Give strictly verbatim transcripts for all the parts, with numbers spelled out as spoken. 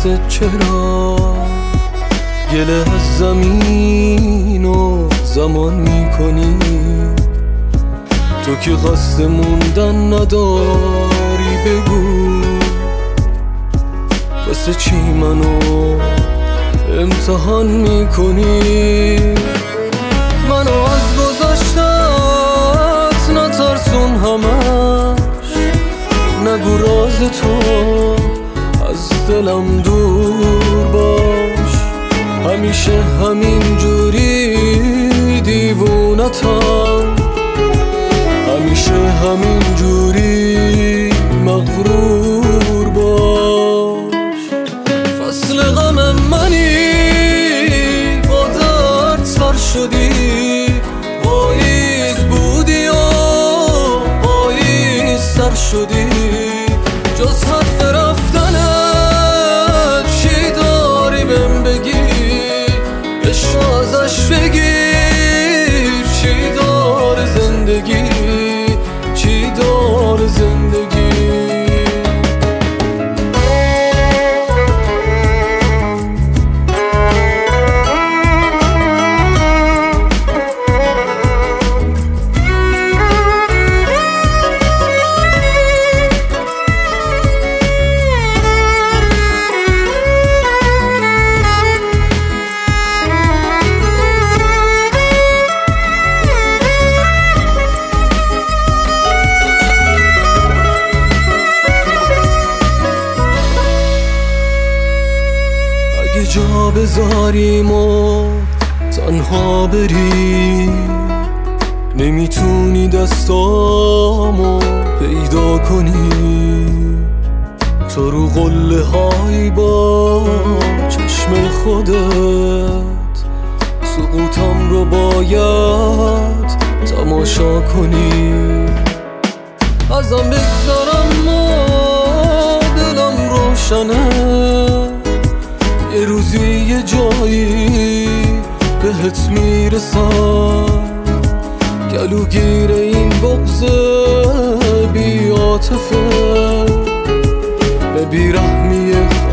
واسه چرا گله از زمین و زمان میکنی؟ تو که قصد موندن نداری بگو واسه چی منو امتحان میکنی؟ منو از گذشتت نترسون همش، نگو راز تو از دلم دور باش، همیشه همین جوری دیوونتم، همیشه همین جوری مغرور باش. فصل غم منی با درد سر شدی، پاییز بودی و پاییز سر شدی، جز حرف رفتنت چی داری بهم بگی؟ عشق ازش بگیر چی داره زندگی، چی داره زندگی. جا بذاریم و تنها بری، نمیتونی دستامو پیدا کنی، تو رو قله های با چشم خودت، سقوطم رو باید تماشا کنی. ازم بگذارم و دلم روشنه، یه روزی یه جایی بهت میرسم، گلوگیر این بغض بی عاطفه، به بیرحمی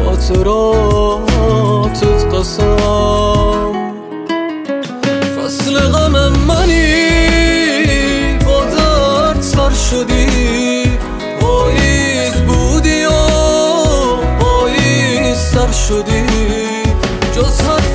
خاطراتت قسم. فصل غم منی با درد سر شدی، پاییز بودی و پاییز سر شدی، جز حرف